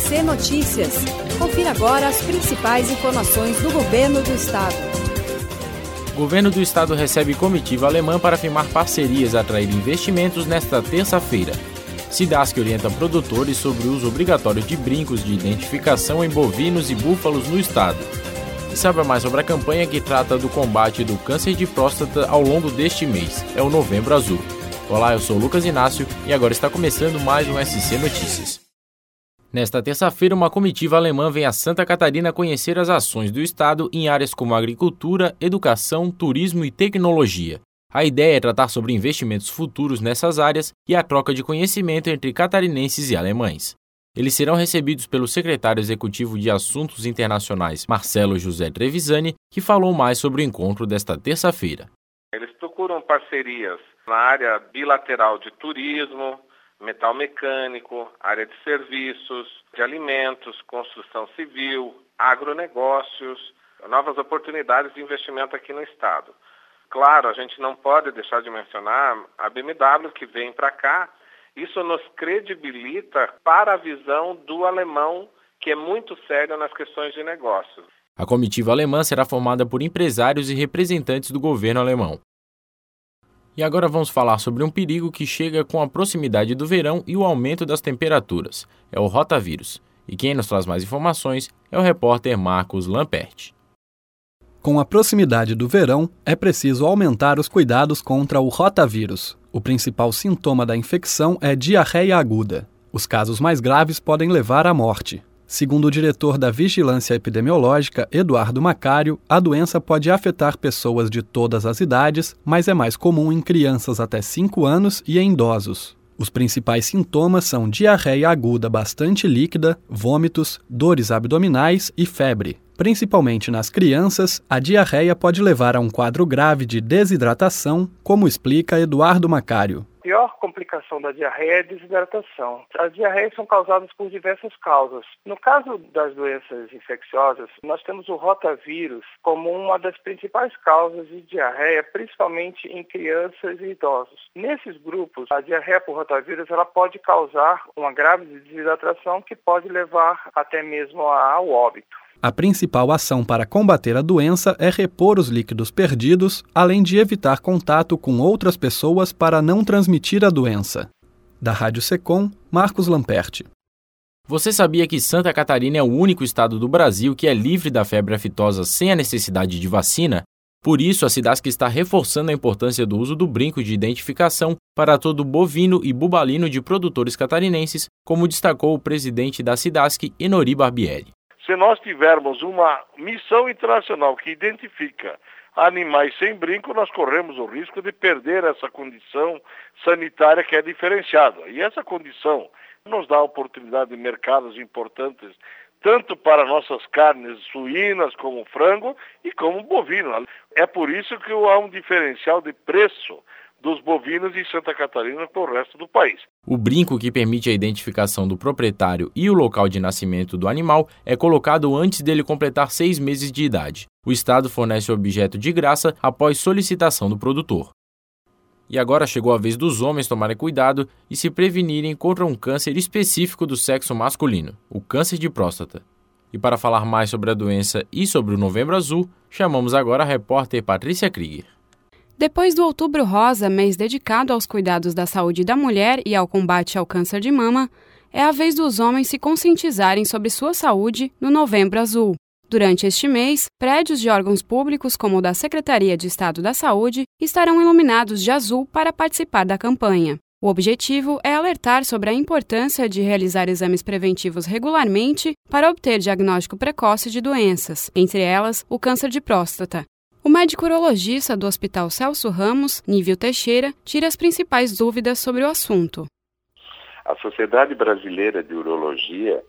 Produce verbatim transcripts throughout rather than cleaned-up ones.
C Notícias. Confira agora as principais informações do governo do estado. O governo do estado recebe comitiva alemã para firmar parcerias e atrair investimentos nesta terça-feira. SIDASC orienta produtores sobre o uso obrigatório de brincos de identificação em bovinos e búfalos no estado. E saiba mais sobre a campanha que trata do combate do câncer de próstata ao longo deste mês. É o Novembro Azul. Olá, eu sou o Lucas Inácio e agora está começando mais um S C Notícias. Nesta terça-feira, uma comitiva alemã vem a Santa Catarina conhecer as ações do estado em áreas como agricultura, educação, turismo e tecnologia. A ideia é tratar sobre investimentos futuros nessas áreas e a troca de conhecimento entre catarinenses e alemães. Eles serão recebidos pelo secretário executivo de Assuntos Internacionais, Marcelo José Trevisani, que falou mais sobre o encontro desta terça-feira. Eles procuram parcerias na área bilateral de turismo, metal mecânico, área de serviços, de alimentos, construção civil, agronegócios, novas oportunidades de investimento aqui no estado. Claro, a gente não pode deixar de mencionar a B M W que vem para cá. Isso nos credibilita para a visão do alemão, que é muito sério nas questões de negócios. A comitiva alemã será formada por empresários e representantes do governo alemão. E agora vamos falar sobre um perigo que chega com a proximidade do verão e o aumento das temperaturas. É o rotavírus. E quem nos traz mais informações é o repórter Marcos Lamperti. Com a proximidade do verão, é preciso aumentar os cuidados contra o rotavírus. O principal sintoma da infecção é diarreia aguda. Os casos mais graves podem levar à morte. Segundo o diretor da Vigilância Epidemiológica, Eduardo Macário, a doença pode afetar pessoas de todas as idades, mas é mais comum em crianças até cinco anos e em idosos. Os principais sintomas são diarreia aguda bastante líquida, vômitos, dores abdominais e febre. Principalmente nas crianças, a diarreia pode levar a um quadro grave de desidratação, como explica Eduardo Macário. A pior complicação da diarreia é a desidratação. As diarreias são causadas por diversas causas. No caso das doenças infecciosas, nós temos o rotavírus como uma das principais causas de diarreia, principalmente em crianças e idosos. Nesses grupos, a diarreia por rotavírus ela pode causar uma grave desidratação que pode levar até mesmo ao óbito. A principal ação para combater a doença é repor os líquidos perdidos, além de evitar contato com outras pessoas para não transmitir a doença. Da Rádio Secom, Marcos Lamperti. Você sabia que Santa Catarina é o único estado do Brasil que é livre da febre aftosa sem a necessidade de vacina? Por isso, a SIDASC está reforçando a importância do uso do brinco de identificação para todo bovino e bubalino de produtores catarinenses, como destacou o presidente da SIDASC, Enori Barbieri. Se nós tivermos uma missão internacional que identifica animais sem brinco, nós corremos o risco de perder essa condição sanitária que é diferenciada. E essa condição nos dá a oportunidade de mercados importantes, tanto para nossas carnes suínas, como frango, e como bovino. É por isso que há um diferencial de preço dos bovinos em Santa Catarina para o resto do país. O brinco que permite a identificação do proprietário e o local de nascimento do animal é colocado antes dele completar seis meses de idade. O estado fornece o objeto de graça após solicitação do produtor. E agora chegou a vez dos homens tomarem cuidado e se prevenirem contra um câncer específico do sexo masculino, o câncer de próstata. E para falar mais sobre a doença e sobre o Novembro Azul, chamamos agora a repórter Patrícia Krieger. Depois do Outubro Rosa, mês dedicado aos cuidados da saúde da mulher e ao combate ao câncer de mama, é a vez dos homens se conscientizarem sobre sua saúde no Novembro Azul. Durante este mês, prédios de órgãos públicos, como o da Secretaria de Estado da Saúde, estarão iluminados de azul para participar da campanha. O objetivo é alertar sobre a importância de realizar exames preventivos regularmente para obter diagnóstico precoce de doenças, entre elas o câncer de próstata. O médico urologista do Hospital Celso Ramos, Nívio Teixeira, tira as principais dúvidas sobre o assunto. A Sociedade Brasileira de Urologia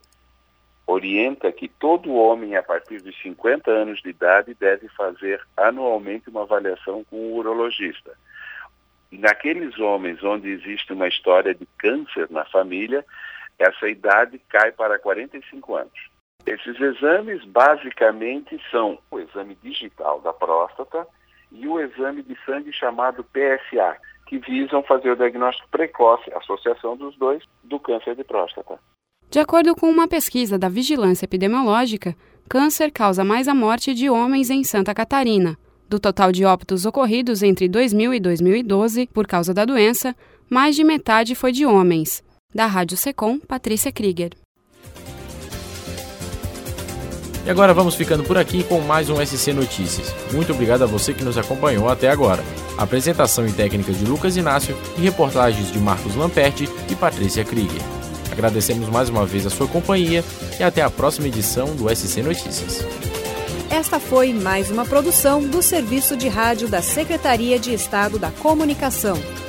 orienta que todo homem a partir de cinquenta anos de idade deve fazer anualmente uma avaliação com o urologista. Naqueles homens onde existe uma história de câncer na família, essa idade cai para quarenta e cinco anos. Esses exames basicamente são o exame digital da próstata e o exame de sangue chamado P S A, que visam fazer o diagnóstico precoce, a associação dos dois, do câncer de próstata. De acordo com uma pesquisa da Vigilância Epidemiológica, câncer causa mais a morte de homens em Santa Catarina. Do total de óbitos ocorridos entre dois mil e dois mil e doze por causa da doença, mais de metade foi de homens. Da Rádio Secom, Patrícia Krieger. E agora vamos ficando por aqui com mais um S C Notícias. Muito obrigado a você que nos acompanhou até agora. Apresentação e técnica de Lucas Inácio e reportagens de Marcos Lamperti e Patrícia Krieger. Agradecemos mais uma vez a sua companhia e até a próxima edição do S C Notícias. Esta foi mais uma produção do Serviço de Rádio da Secretaria de Estado da Comunicação.